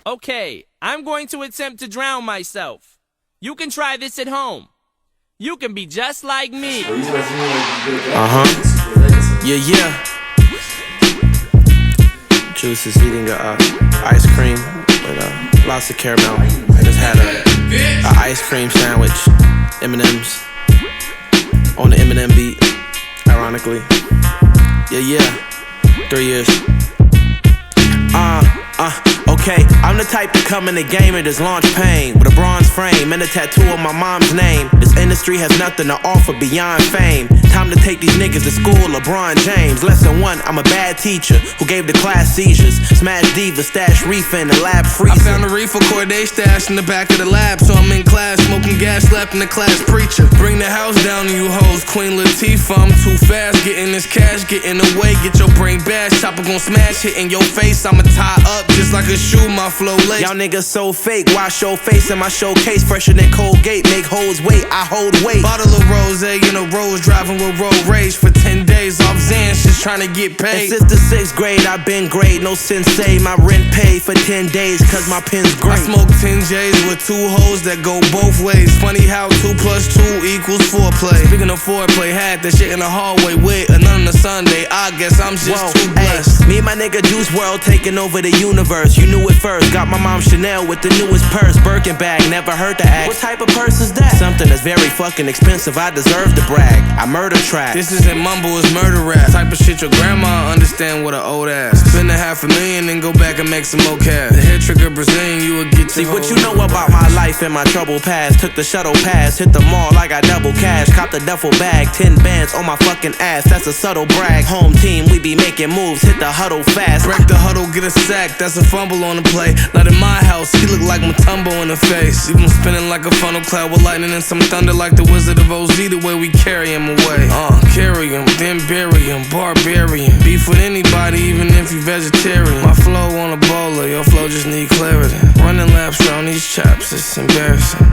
Okay, I'm going to attempt to drown myself. You can try this at home. You can be just like me. Yeah. Juice is eating ice cream with lots of caramel. I just had a ice cream sandwich, M&M's, on the Eminem beat, ironically. Yeah. 3 years. Okay, I'm the type to come in the game and just launch pain with a bronze frame and a tattoo of my mom's name. This industry has nothing to offer beyond fame. Time to take these niggas to school, LeBron James. Lesson 1, I'm a bad teacher who gave the class seizures. Smash diva, stash reefer in the lab freezer. I found a reefer Corday stash in the back of the lab, so I'm in class smoking gas, slapping the class preacher. Bring the house down to you hoes, Queen Latifah. I'm too fast, getting this cash, getting away. Get your brain bashed, chopper gon' smash, hit in your face. I'ma tie up just like a shoe, my flow lace. Y'all niggas so fake, wash your face in my showcase. Fresher than Colgate, make hoes wait, I hold weight. Bottle of rosé in a rose, driving with road rage for 10 days off Xans, just trying to get paid. And since the 6th grade, I've been great, no sensei. My rent paid for 10 days, cause my pen's great. I smoke 10 J's with 2 hoes that go both ways. Funny how 2 + 2 equals 4 play. Speaking of foreplay, had that shit in the hallway with another on a Sunday. I guess I'm just too blessed. Me and my nigga Juice WRLD taking over the universe. You knew it first, got my mom Chanel with the newest purse. Birkin bag, never heard the act. What type of purse is that? Something that's very fucking expensive, I deserve to brag. I murder track. This isn't mumble, it's murder rap. Type of shit your grandma understand with an old ass. Spend $500,000 and go back and make some more cash. The hair trigger Brazilian, you would get to. See what you know about my life and my trouble past. Took the shuttle pass, hit the mall, I got double cash. Cop the duffel bag, 10 bands on my fucking ass. That's a subtle brag. Home team, we be making moves, hit the huddle fast. Break the huddle, get a sack, that's a fumble on the play. Not in my house, he look like Mutombo in the face. Even spinning like a funnel cloud with lightning and some thunder, like the Wizard of Oz, the way we carry him away. Carry him, then bury him, barbarian. Beef with anybody, even if you vegetarian. My flow on a bowler, your flow just need clarity. Running laps around these chaps, it's embarrassing.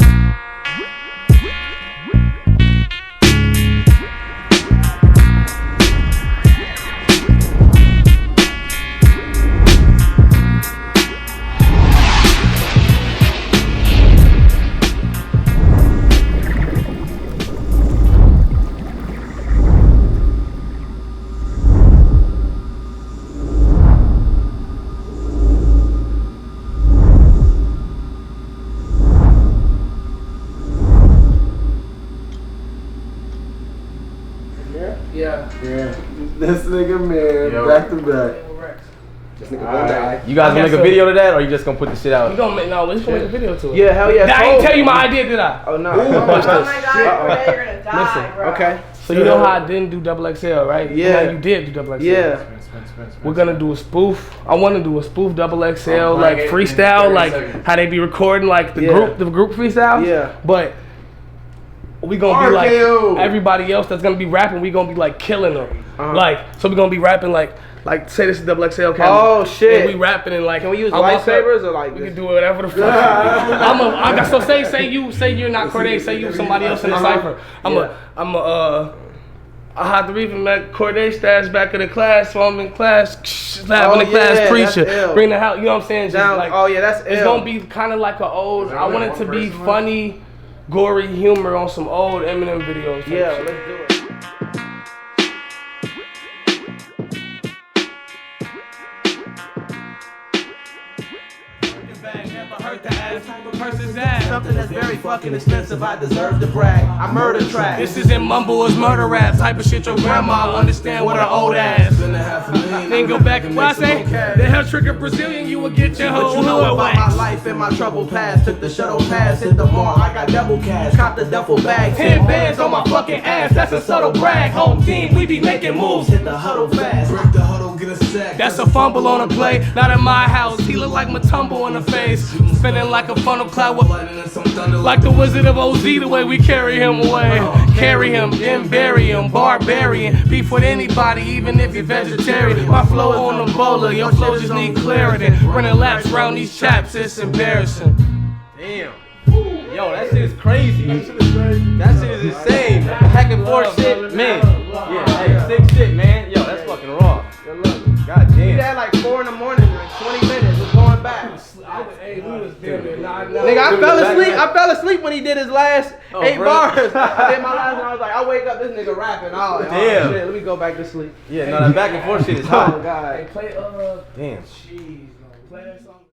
Yeah. This nigga, man, yo. Back to back. This nigga gonna die. You guys gonna make a video to that, or you just gonna put the shit out? We gonna make, no, let's make a video to it. Yeah, hell yeah. I ain't tell you my idea, did I? Oh no. Oh my God, you're gonna die, listen, bro. okay. So you know how I didn't do XXL, right? Yeah. Now you did do XXL. Yeah. We're gonna do a spoof. I want to do a spoof XXL, like freestyle, like how they be recording, like the group freestyle. Yeah. But we gonna be like everybody else that's gonna be rapping. We gonna be like killing them. Like, so we gonna be rapping like say this is XXL camera. Oh shit. And we rapping and like. Can we use lightsabers or like? We can do whatever the fuck. So say you're not Corday. Say you somebody else in the cipher. I had to even make Corday stash back in the class, so I'm in class, slapping the class preacher, bring the house. You know what I'm saying? Just like, that's it's gonna be kind of like an old. I want it to be funny, gory humor on some old Eminem videos. Yeah, let's do it. Something that's very fucking expensive, I deserve to brag. I murder track. This isn't mumble, it's murder rap. Type of shit your grandma understand with her old ass. Then go back and what I say? The hair trigger Brazilian, you will get your whole you know about my life and my trouble past. Took the shuttle pass, hit the mall, I got double cash. Cop the duffel bag, 10 bands on my fucking ass. That's a subtle brag. Home team, we be making moves. Hit the huddle fast. Break the huddle, get a sack. That's a fumble on a play. Not in my house. He look like Mutombo in the face. Spinning like a funnel cloud with lightning and some thunder, like the Wizard of Oz, the way we carry him away. Carry him, then bury him, barbarian. Beef with anybody, even if you're vegetarian. My flow on the bowler, your flow just need clarity. Running laps around these chaps, it's embarrassing. Damn. Yo, that shit is crazy. That shit is insane. Back and forth shit, man. Yeah, hey, sick shit, man. Yo, that's fucking raw. God damn. We had like 4 in the morning, like 20 minutes, we're going back. Took fell it back, asleep. man. I fell asleep when he did his last 8 bro. bars. I did my last one. I was like, I wake up, this nigga rapping. I was like, Damn. oh shit, let me go back to sleep. Yeah, no, that back and forth shit is Oh hot. god. Damn. Play that song.